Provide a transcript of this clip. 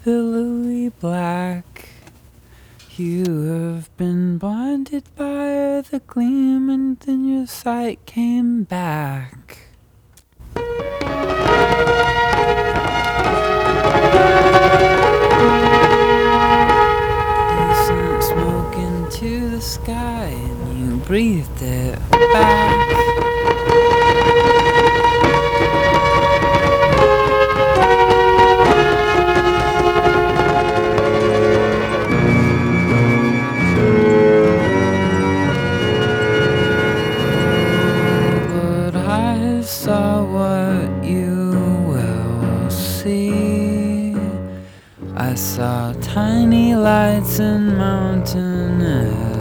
pillowy black. You have been blinded by the gleam, and then your sight came back. You sent smoke into the sky, and you breathed it back. I saw what you will see. I saw tiny lights in mountain air.